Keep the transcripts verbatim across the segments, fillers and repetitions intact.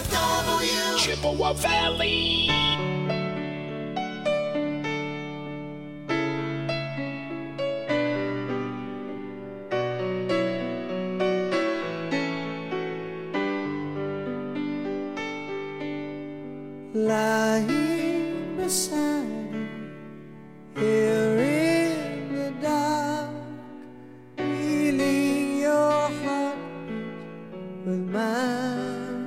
F W, Chippewa Valley. Lying beside you, here in the dark, feeling your heartbeat with mine.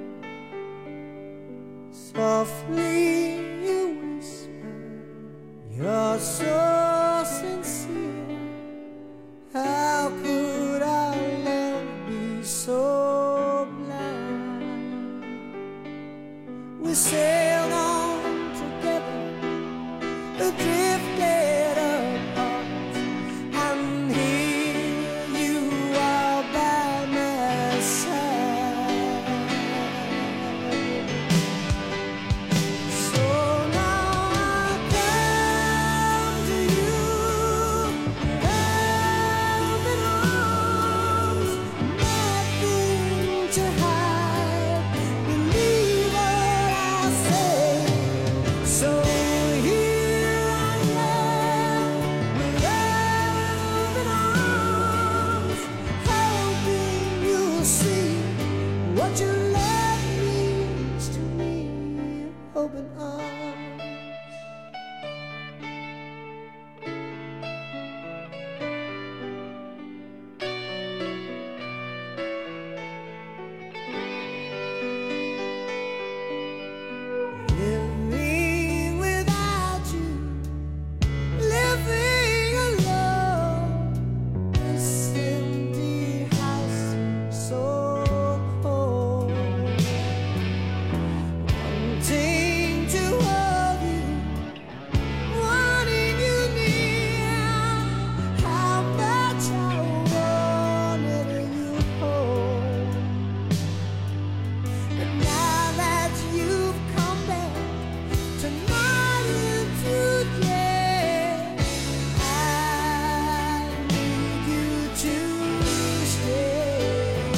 Softly you whisper, you're so sincere. How could our love be so blind? We sailed on together, drifted apart, and here you are by my side. So now I come to you, open arms, nothing to hide. Believe what I say. So here I am, with open arms, hoping you'll see what your love means to me. Open arms. Living without you, living alone. This empty house seems so cold. Wanting to hold you, wanting you near. How much I wanted you home. But now that you've come back tonight and today, I need you to stay.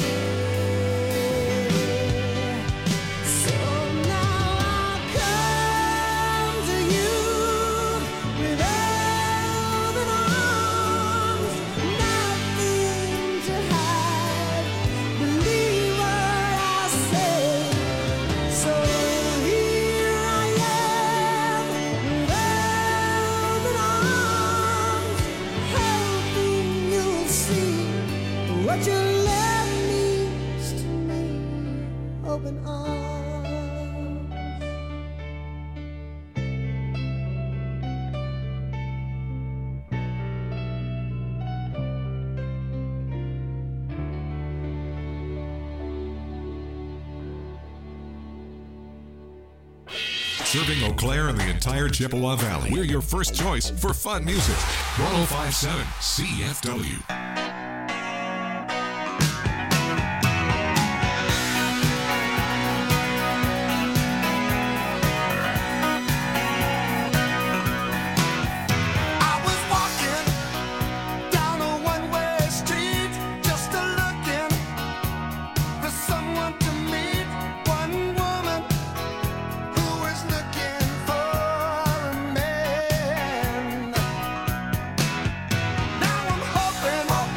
So now I come to you with open arms, nothing to hide. Believe what I say. So here I am, with open arms, hoping you'll see what your love means to me. Open arms. Serving Eau Claire and the entire Chippewa Valley. We're your first choice for fun music. one oh five point seven C F W. I was walking down a one-way street, just a looking for someone to meet. One woman who was looking for a man. Now I'm hoping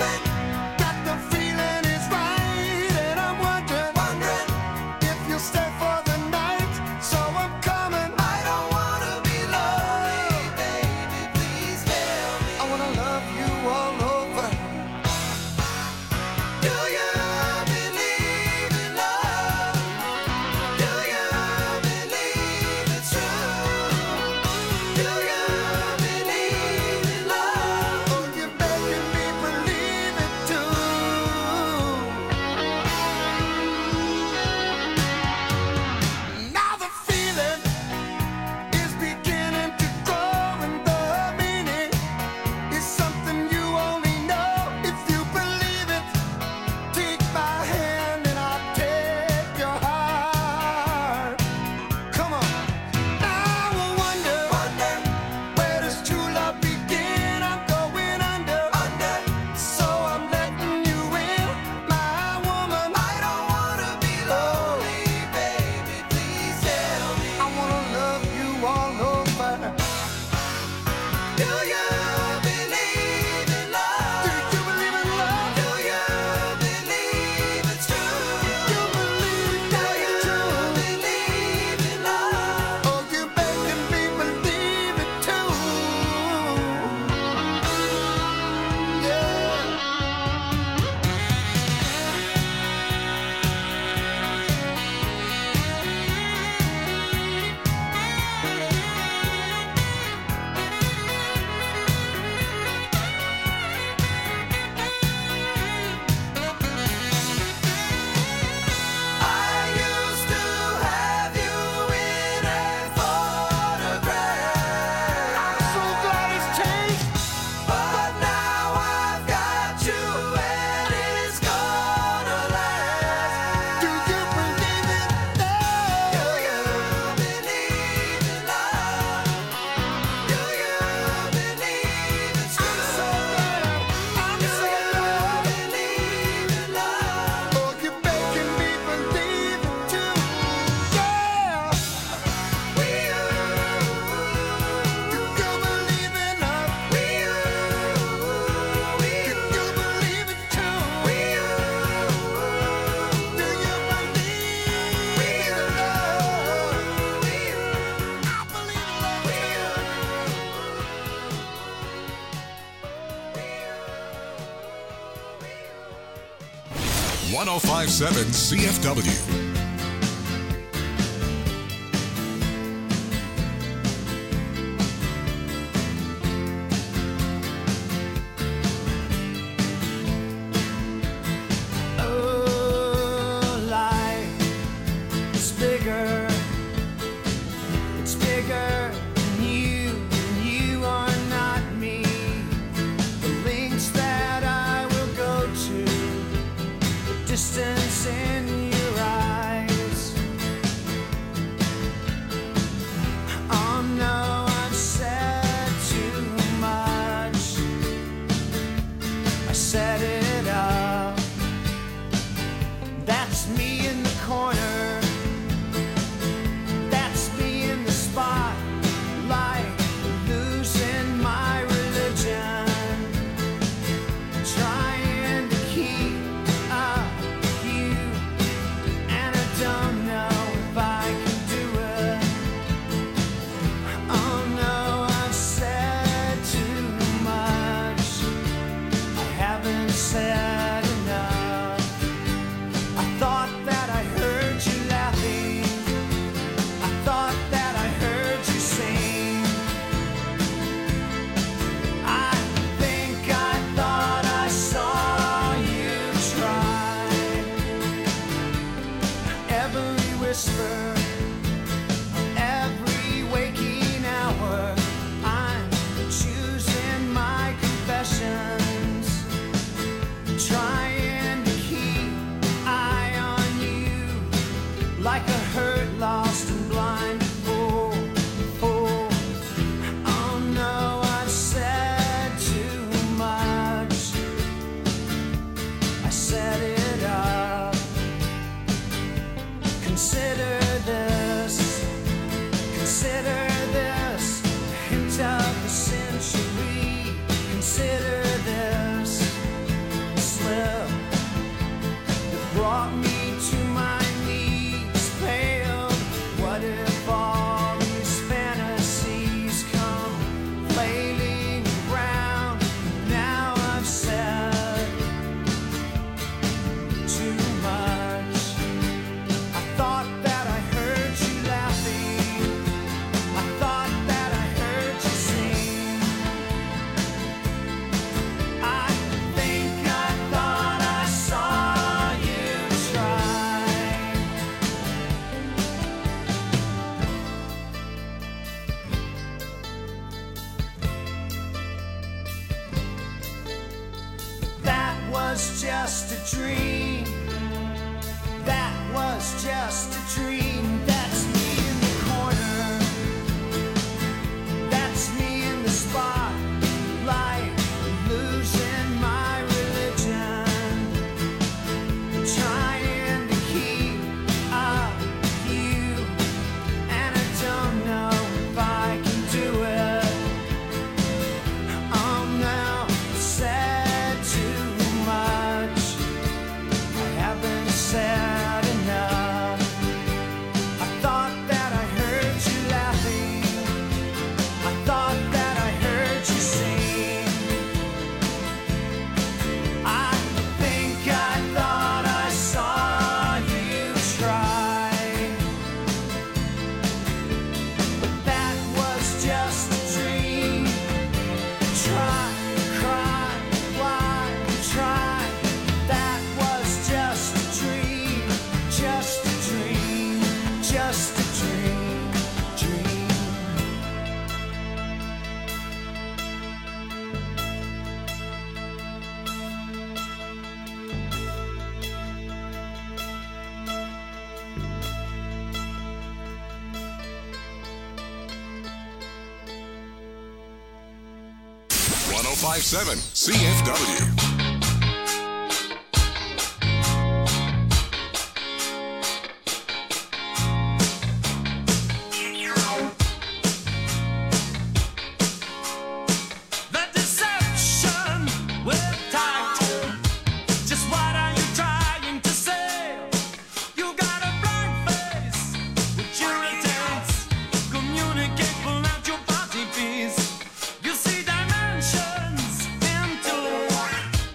one oh five point seven C F W. Distance in your eyes. Oh no, I've said too much. I set it up. That's me in the corner. That's me in the spotlight, losing my religion, trying to keep up. Don't know if I can do it. Oh no, I've said too much. I haven't said enough. I thought that I heard you laughing. I thought that I heard you sing. I think I thought I saw you try. Every whisper, every waking hour, I'm choosing my confessions, trying to keep eye on you, like a hurt, lost and blind fool. fool. Oh no, I've said too much. I set it up. Consider this, consider this, hint of the century. Consider this slip that brought me to my knees, pale. What if all these fantasies come flailing around? Now I've said too much. Thought that I heard you laughing. I thought that I heard you sing. I think I thought I saw you try. That was just a dream. That was just a dream. That's me in the corner. That's me in the spotlight, losing my religion, trying to keep up with you, and I don't know if I can do it. Oh no, I've said too much. I haven't said enough. I thought that I heard you laughing. I thought that I heard you sing. I think I thought I saw you try. But that was just a dream. Try, cry, why, try. That was just a dream. Just a dream. Just a dream. Dream. one oh five point seven C F W. The deception with tact. Just what are you trying to say? You got a blank face with your intents. Communicate, pull out your body piece. You see dimensions into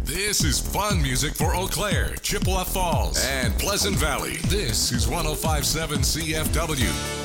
This is fun music for Eau Claire, Chippewa Falls, and Pleasant Valley. This is one oh five point seven C F W.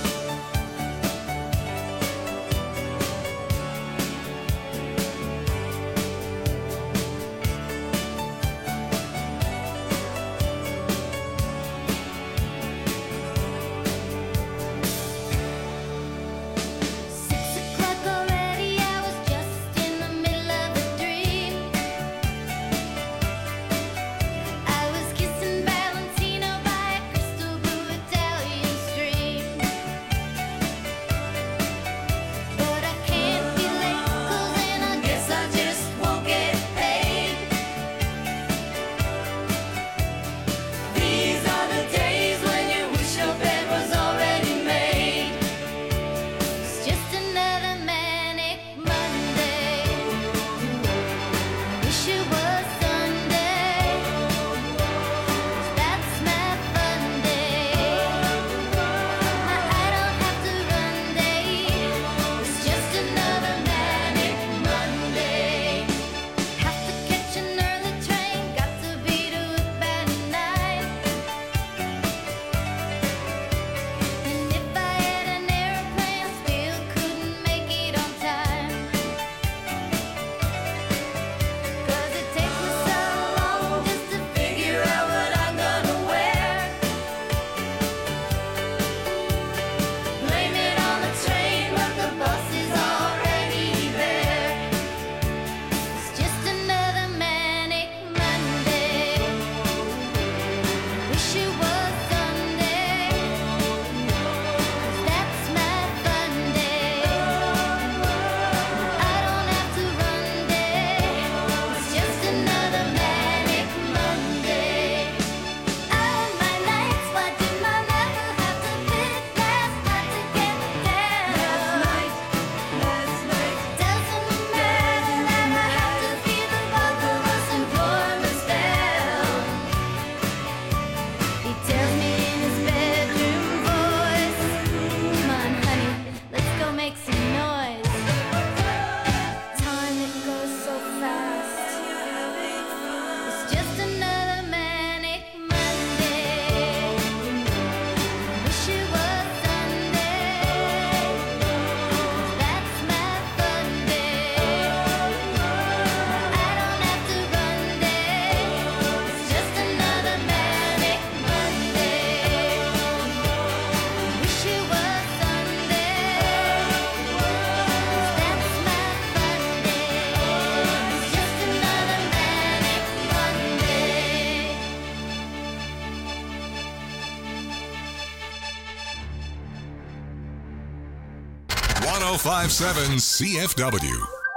one oh five point seven C F W.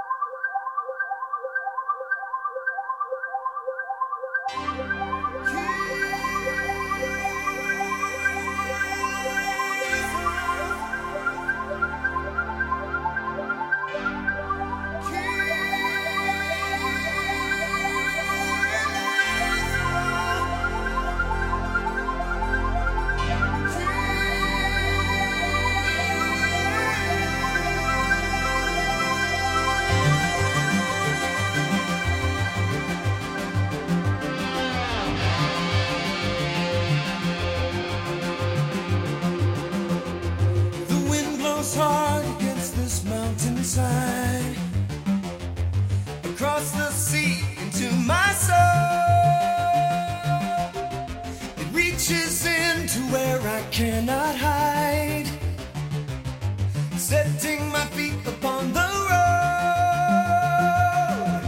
Across the sea into my soul, it reaches into where I cannot hide, setting my feet upon the road.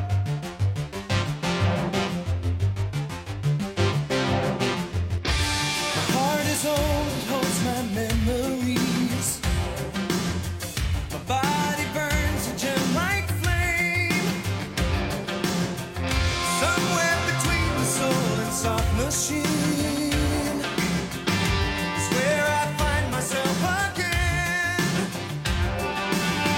My heart is old, it holds my memories. My body burns a gem like soft machine is where I find myself again.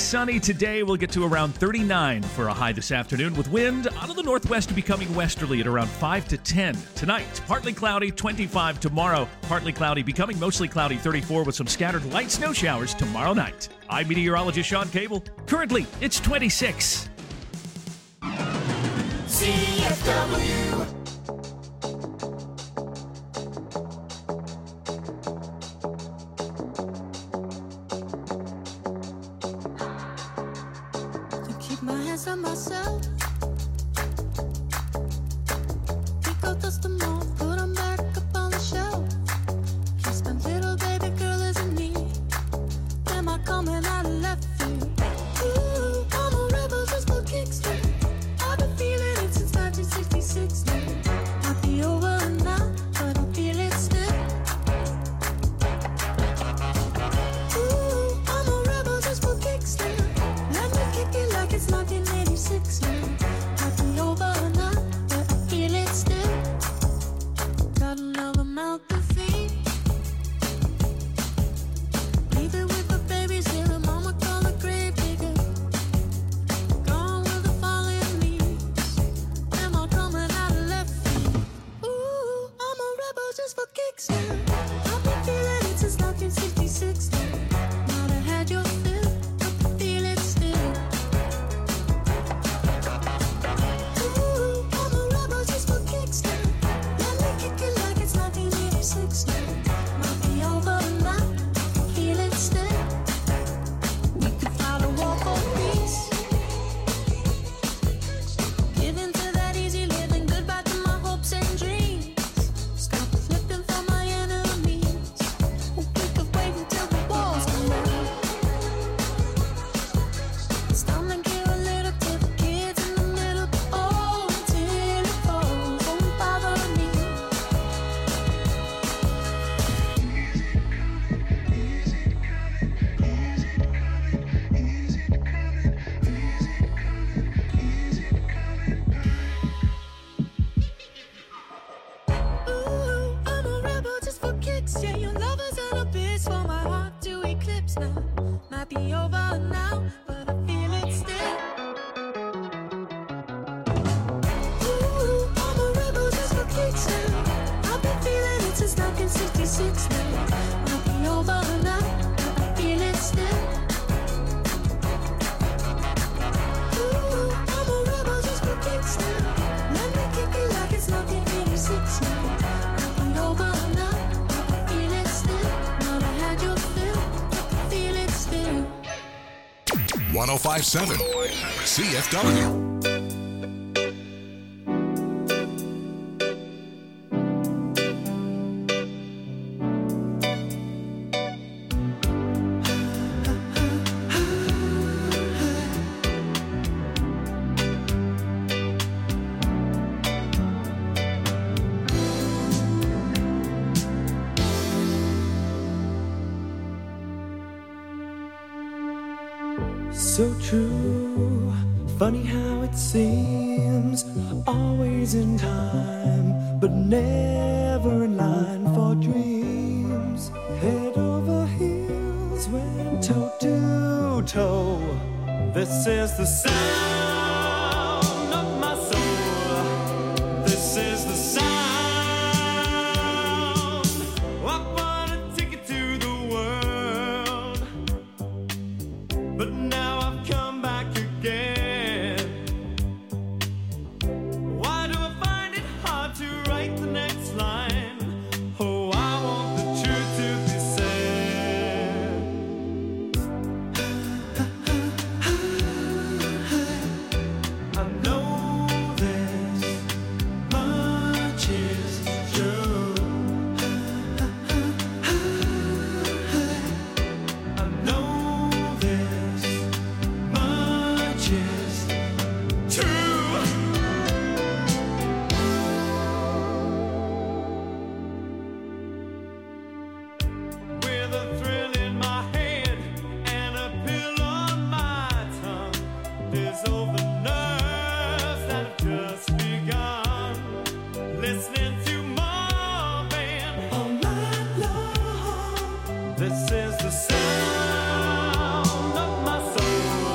sunny today. We'll get to around thirty-nine for a high this afternoon, with wind out of the northwest becoming westerly at around five to ten. Tonight, partly cloudy, twenty-five tomorrow. Partly cloudy, becoming mostly cloudy, thirty-four, with some scattered light snow showers tomorrow night. I'm meteorologist Sean Cable. Currently, it's twenty-six. C F W. My hands on myself. Pick out dust them all, put them back up on the shelf. Kiss my little baby girl isn't me. Am I coming out of left field? Ooh, I'm a rebel just for kicks. I've been feeling it since nineteen sixty-six now. Might be over now, but I feel it still. Ooh, I'm a rebel just for kicks. Let me kick it like it's nineteen eighty-six now. Might be over now, but I feel it still. Got another mouth to feed. Leave it with the babies here, the mama call a grave digger. Gone with the falling leaves. Am I coming out of left field? Ooh, I'm a rebel just for kicks now. I've been feeling it since nineteen sixty-six now. Might have had your fill, but I feel it still. Ooh, I'm a rebel just for kicks now. Let me kick it like it's nineteen eighty-six now. Might be over now, I feel it still. We could fight a war for peace. Give in to that easy living, goodbye to my hopes and dreams. Stop flipping for my enemies. We could wait until the walls come down. It's time to give a little to the kids in the middle. Oh, until it falls, won't bother me. Ooh, I'm a rebel just for kicks. Yeah, your lovers and a bitch for my heart to eclipse now. Might be over now, but I feel it still. Ooh, I'm a rebel just for kicks now. I've been feeling it since nineteen sixty-six now. Might be over now, but I feel it still. Ooh, I'm a rebel just for kicks now. Let me kick it like it's nineteen eighty-six now. Might be over now, but I feel it still. Might have had your fill, but I feel it still. one oh five point seven C F W. So true, funny how it seems, always in time, but never in line for dreams. Head over heels, went toe to toe. This is the sound of my soul. This is the sound. I want a ticket to the world, but now I've come back again. Why do I find it hard to write the next line? Oh, I want the truth to be said. I know this much is true. I know this much is true. With a thrill in my head and a pill on my tongue, there's over nerves that have just begun. Listening to Marvin all night long. This is the sound of my soul.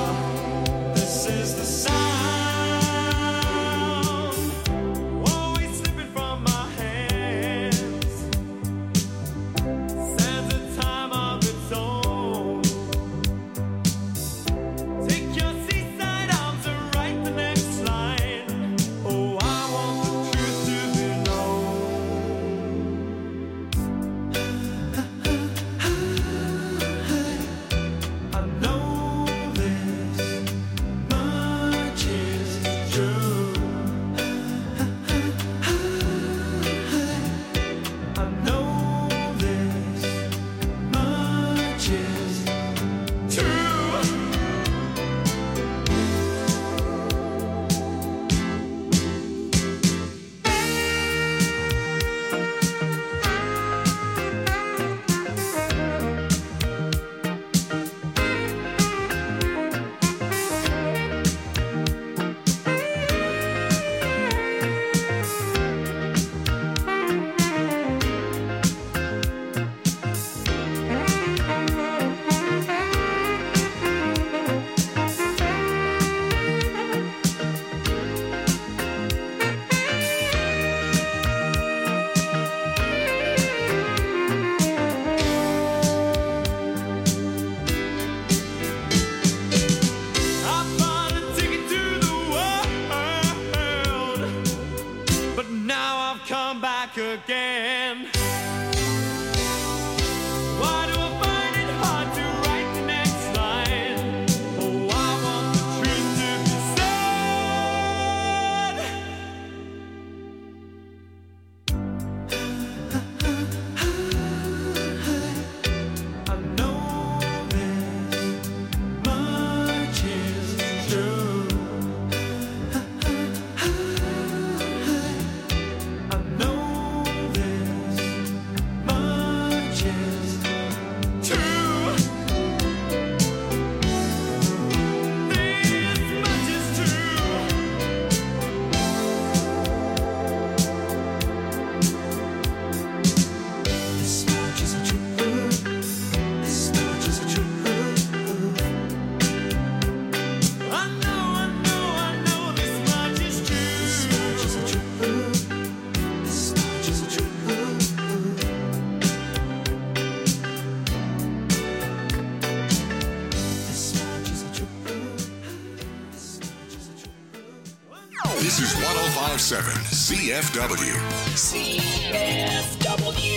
This is one oh five point seven C F W. C F W.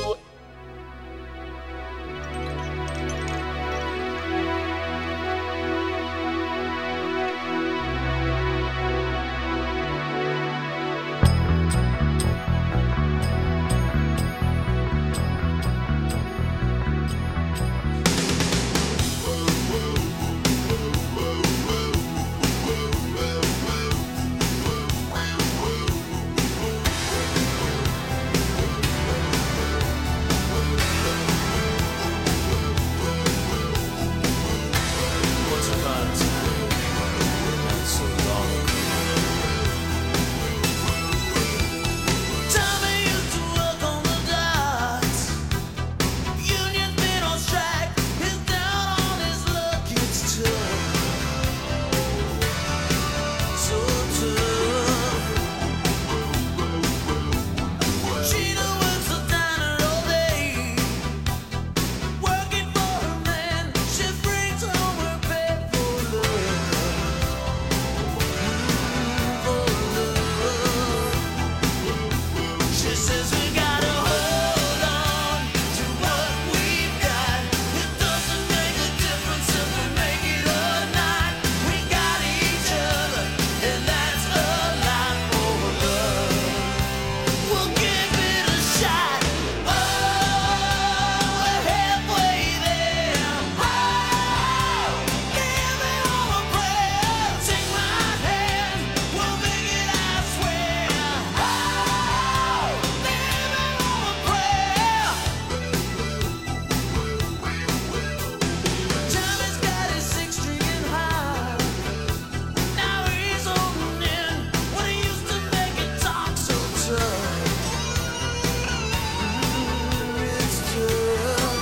Once upon a time, not so long ago. Tommy used to work on the docks. Union's been on strike. He's down on his luck. It's tough, so tough. Gina works the diner all day, working for her man. She brings home her bed for love, for love. She says we gotta hold on to what we've got. It doesn't make a difference if we make it or not. We got each other, and that's a lot for love. We'll give it a shot. Oh, we're halfway there. Oh, give me all a prayer. Take my hand, we'll make it, I swear. Oh, give me all a prayer. Tommy's got his six string high. Now he's holding in what he used to make it talk so tough. It's tough.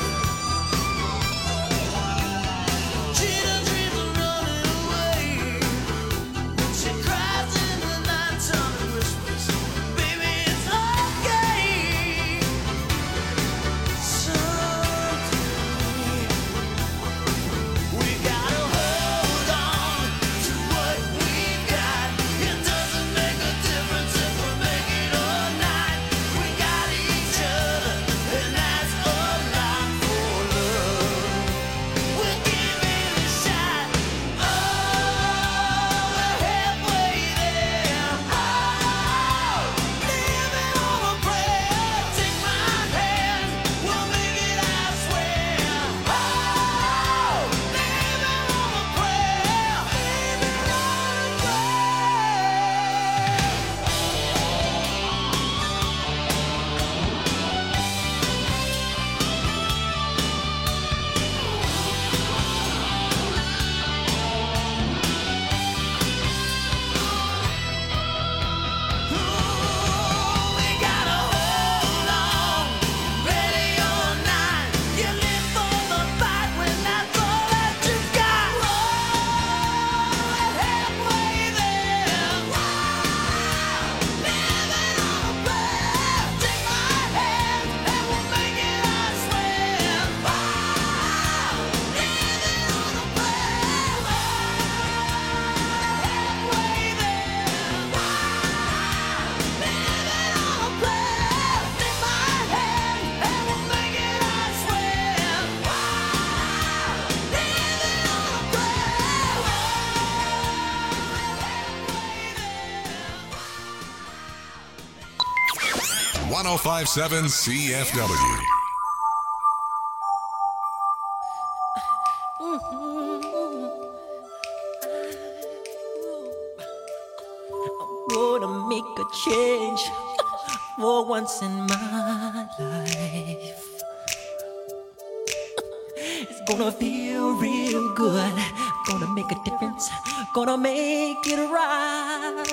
Gina dreams of running away. She cries in the nighttime and whispers, "Baby, it's okay. Someday we gotta hold on to what we've got. It doesn't make a difference if we make it or not. We got each other, and that's a lot for love. We'll give it a shot. Oh, we're halfway there. Oh, leave it on a prayer. Take my hand, we'll make it, I swear. Oh, leave it on a prayer. Leave it on a We gotta hold on, ready or not. You live for the fight when that's all that you got. We're halfway there. Living on a prayer. Take my hand and we'll make it, I swear. Living on a prayer. Halfway there. Living on a prayer. Take my hand and we'll make it, I swear. Living on a prayer. one oh five point seven C F W. Gonna make a change for once in my life. It's gonna feel real good. Gonna make a difference. Gonna make it right.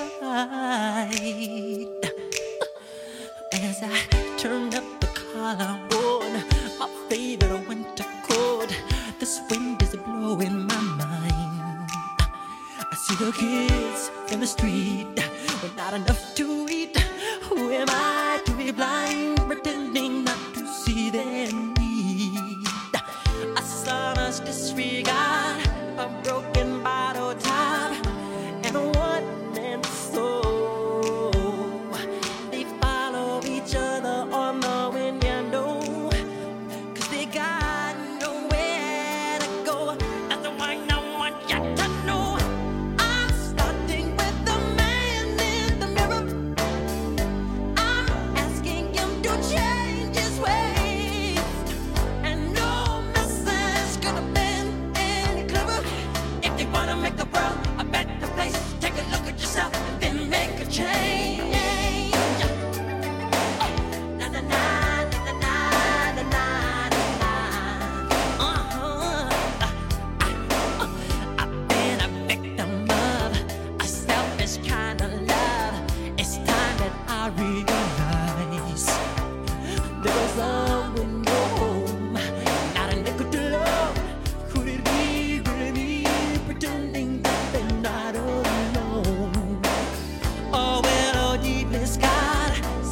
As I turn up the collar on my favorite winter coat, this wind is blowing my mind. I see the kids in the street with not enough to eat. Who am I to be blind, pretending not to see their need? A son's disregard, a broken bottle top, and a one-man soul.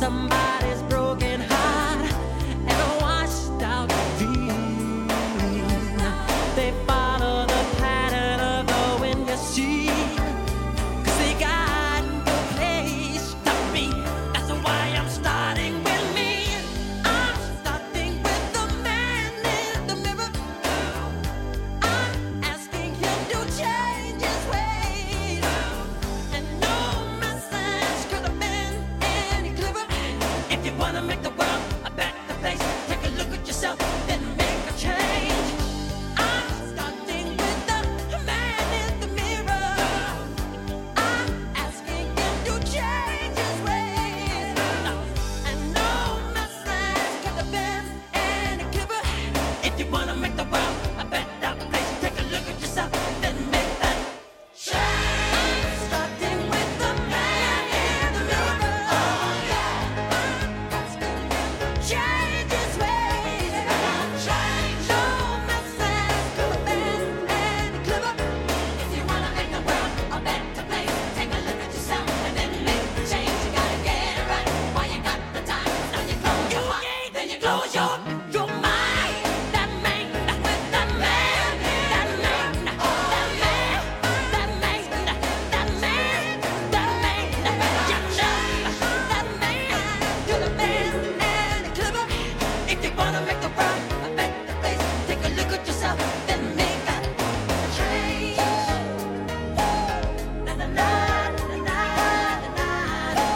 somebody's broken heart and washed out dreams. They follow the pattern of the wind you see, 'cause they got no place to be. That's why I'm starting with me. I'm starting with the man in the mirror. I'm asking him to change his ways. And no message could have been any clearer. If you wanna make the world a better place, take a look at yourself, then make a change. I'm starting with the man in the mirror. I'm asking him to change his ways. And no message could have been any clearer. If you wanna make the world a better place, take a look at yourself, then make that change. I'm starting with the man in the mirror. Oh yeah. I'm asking him to change his ways. Change. No message could have been any clearer. If you wanna make the world a better place, take a look at yourself and then make the change. You gotta get it right while you got the time. Now you close your heart, then you close your your mind. That man, with that man, that man, that man, that man, that man, that man, you know, that man could have been any clearer. If you wanna make the world a better place, take a look at yourself, then make a change. Na na na na na na na.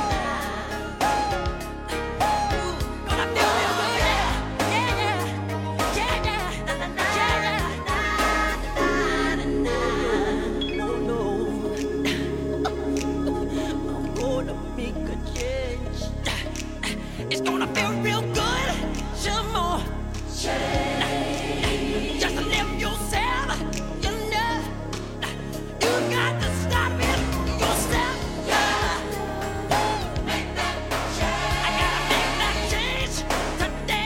Gonna feel real good, yeah, yeah, yeah, yeah, yeah. Na na na, yeah, na na na na. No, no. I'm gonna make a change. It's gonna feel real good. Some more change. Just live yourself. You know, you got to stop it yourself. Yeah. Make that change. I gotta make that change today.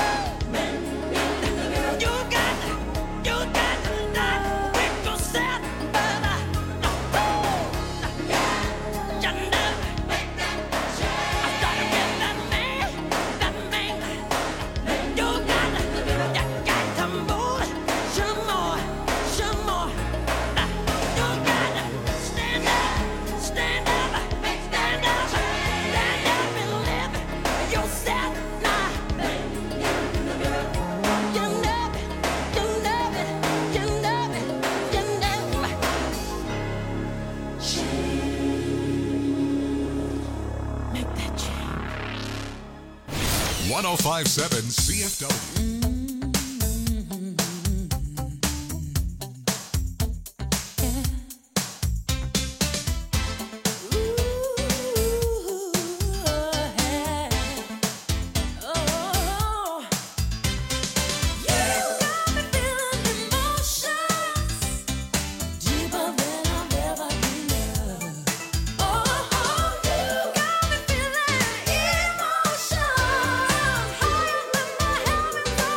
You got to, you got to start with yourself, brother. No, yeah. You know, make that change. I started with that man, that man. You got to, you got to move some more, some more. You got to stand up, stand up, stand up, stand up and live yourself now. You know it, you know it, you know it, you know it. Make that change. one oh five point seven C F W. Emotions higher than my heaven.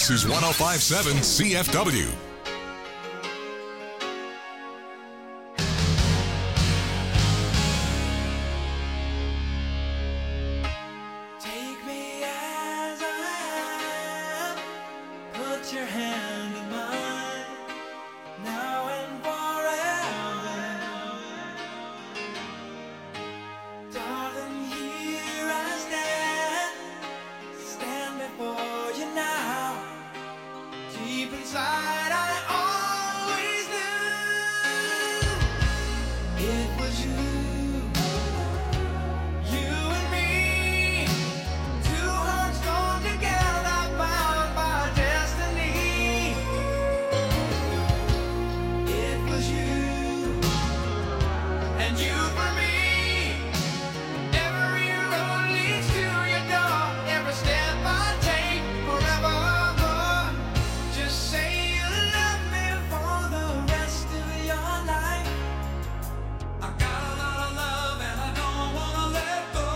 This is one oh five point seven C F W. Take me as I am. Put your hand in mine. Now and forever. Darling, here I stand. Stand before you now. Deep inside, I always knew it was you. You and me, two hearts gone together, bound by destiny. It was you, and you for me. Every road leads to your door. Every step I take, forevermore. Just say you love me for the rest of your life. I got a lot of love and I don't wanna let go.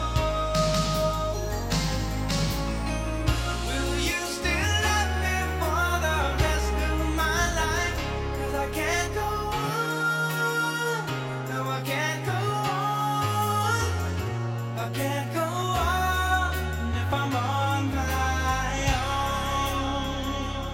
Will you still love me for the rest of my life? 'Cause I can't go on. No, I can't go on. I can't go on if I'm on my own.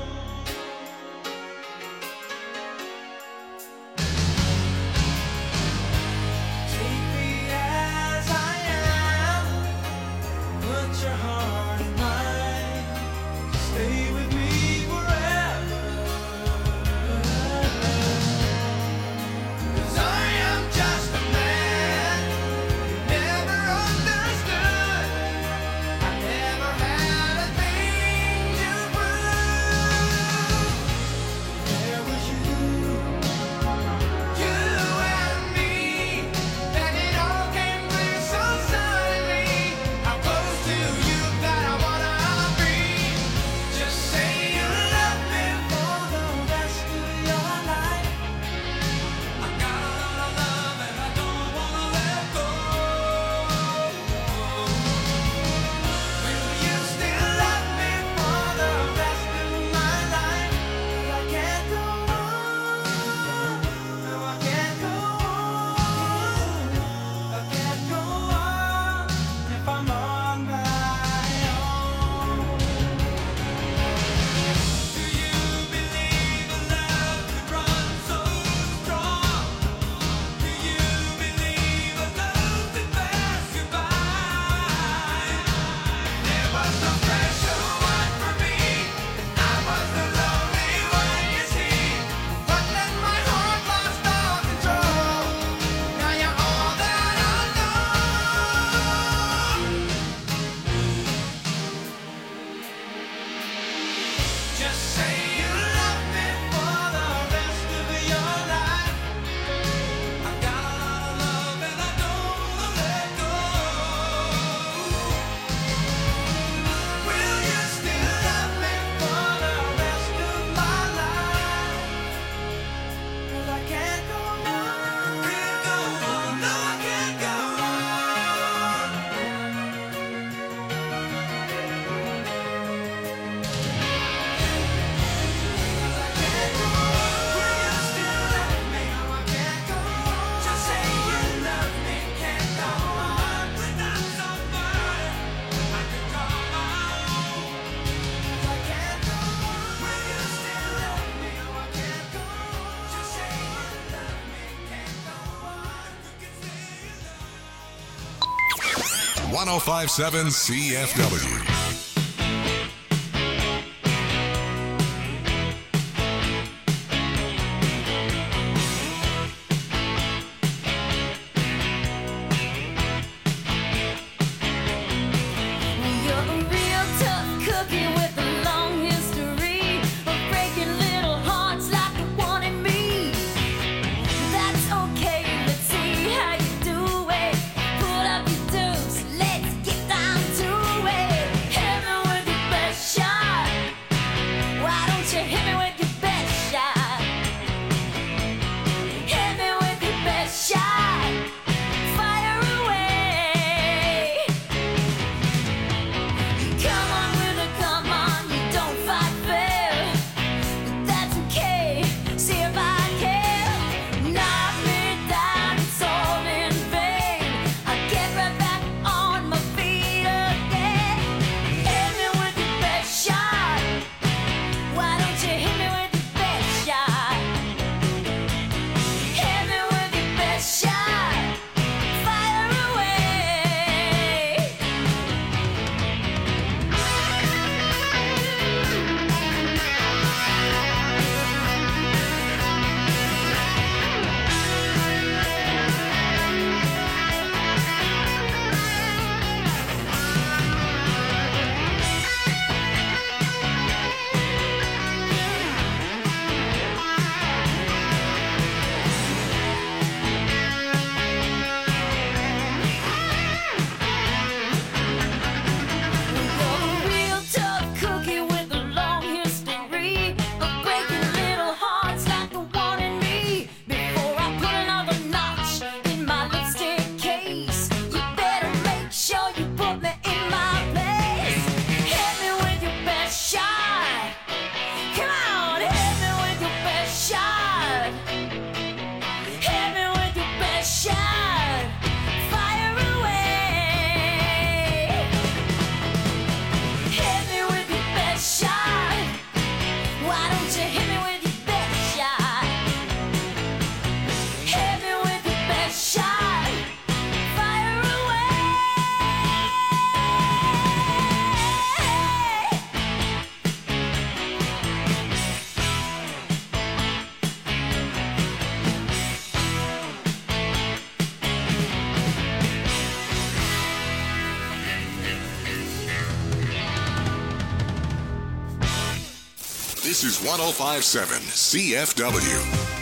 Take me as I am. Put your heart in mine. Stay with me forever. 'Cause I am just a man who never understood. I never had a thing to prove. There was you, you and me. Then it all came clear so suddenly. How close to you that I wanna be. Just say you love me for the rest of your life. I got a lot of love and I don't wanna let go. Will you still love me for the rest of my life? 'Cause I can't go on. No, I can't go on. I can't go on if I'm on my own. Do you believe a love could run so strong? Do you believe a love could pass you by? There was no special one for me. I was the lonely one, you see. But then my heart lost all control. Now you're all that I know. Just say you love me for the rest of your life. I got a lot of love and I don't wanna let go. Will you still love me for the rest of my life? 'Cause I can't go on. Can't go on. No, I can't go on. Will you still love me? No, I can't go on. Just say you love me. Can't go on without somebody I could call my own. 'Cause I can't go on. Will you still love me? No, I can't go on. Just say you love me. Can't go on. You can say you love me. one oh five point seven C F W. You're a real tough cookie with a long history of breaking little hearts like the one in me. That's okay, let's see how you do it. Pull up your dues, let's get down to it. This is one oh five point seven C F W.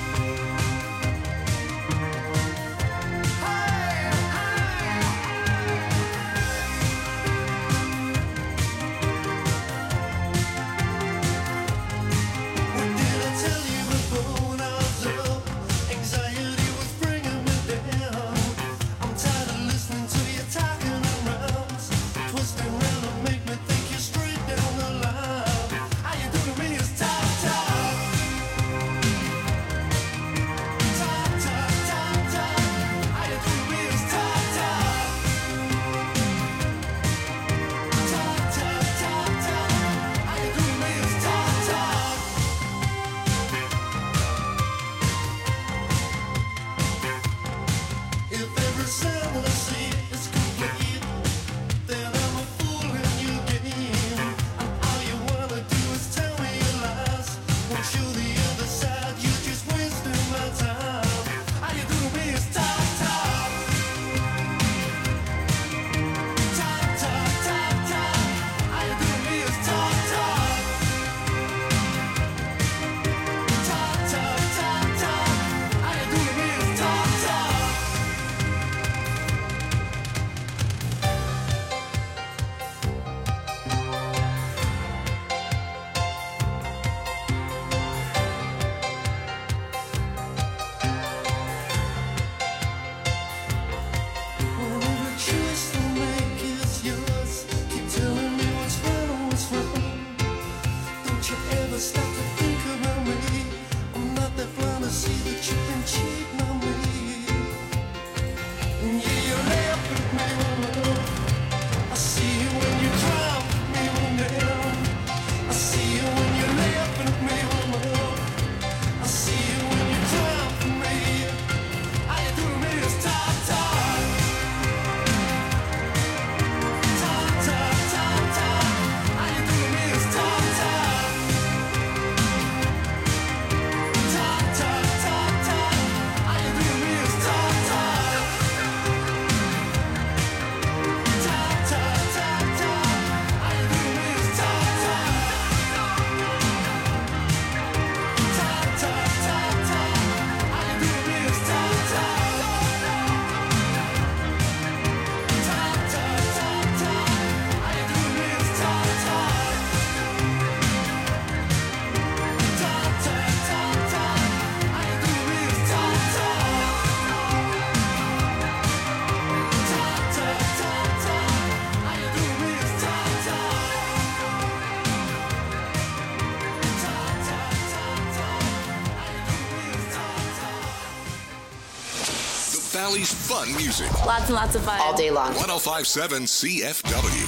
Valley's fun music. Lots and lots of fun. All day long. one oh five point seven C F W.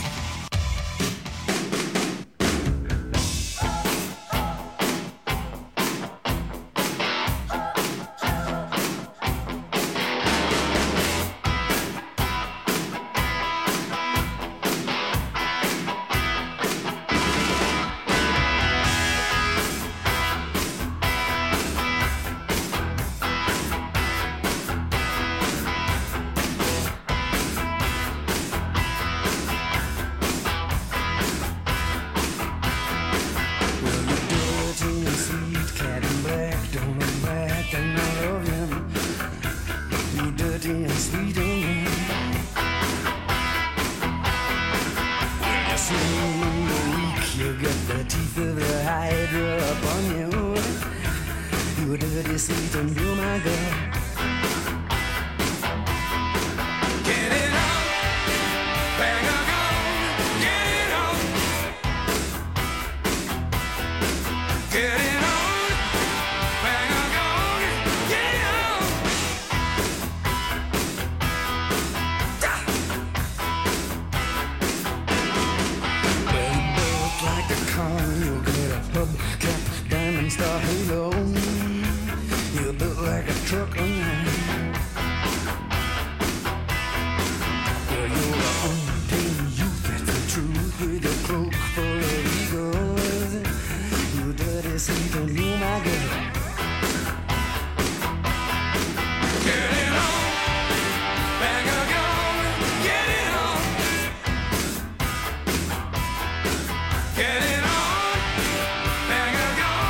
Get it on, bang a gong.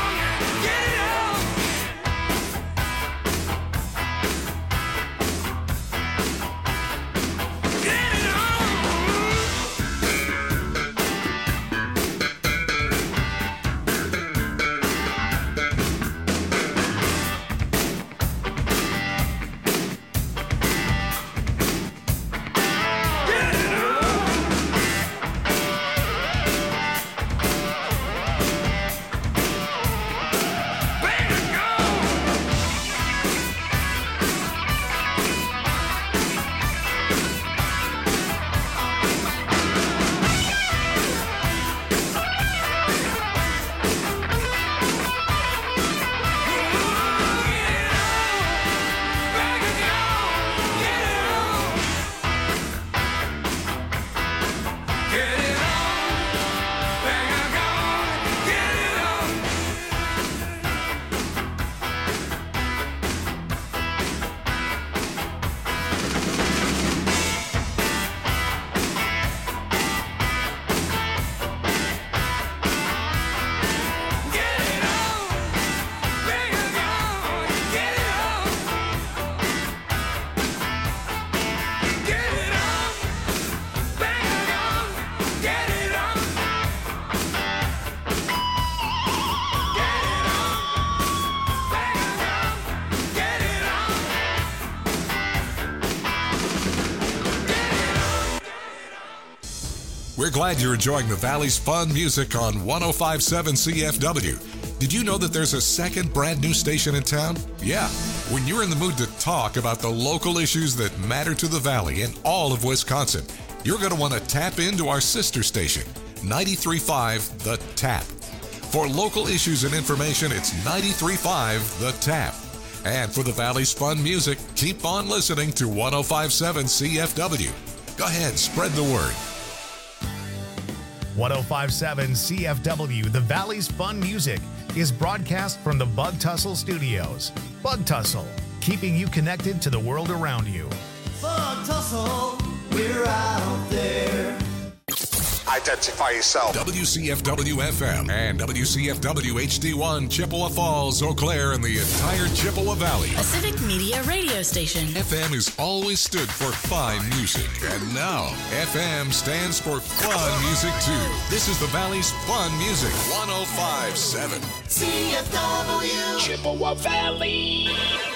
We're glad you're enjoying the Valley's fun music on one oh five point seven C F W. Did you know that there's a second brand new station in town? Yeah. When you're in the mood to talk about the local issues that matter to the Valley and all of Wisconsin, you're going to want to tap into our sister station, ninety-three point five The Tap. For local issues and information, it's ninety-three point five The Tap. And for the Valley's fun music, keep on listening to one oh five point seven C F W. Go ahead, spread the word. one oh five point seven C F W, the Valley's fun music, is broadcast from the Bug Tussle Studios. Bug Tussle, keeping you connected to the world around you. Bug Tussle, we're out there. Identify yourself. W C F W F M and W C F W H D one, Chippewa Falls, Eau Claire, and the entire Chippewa Valley. A civic media radio station. F M has always stood for fine music, and now F M stands for fun music too. This is the Valley's fun music, one oh five point seven C F W Chippewa Valley.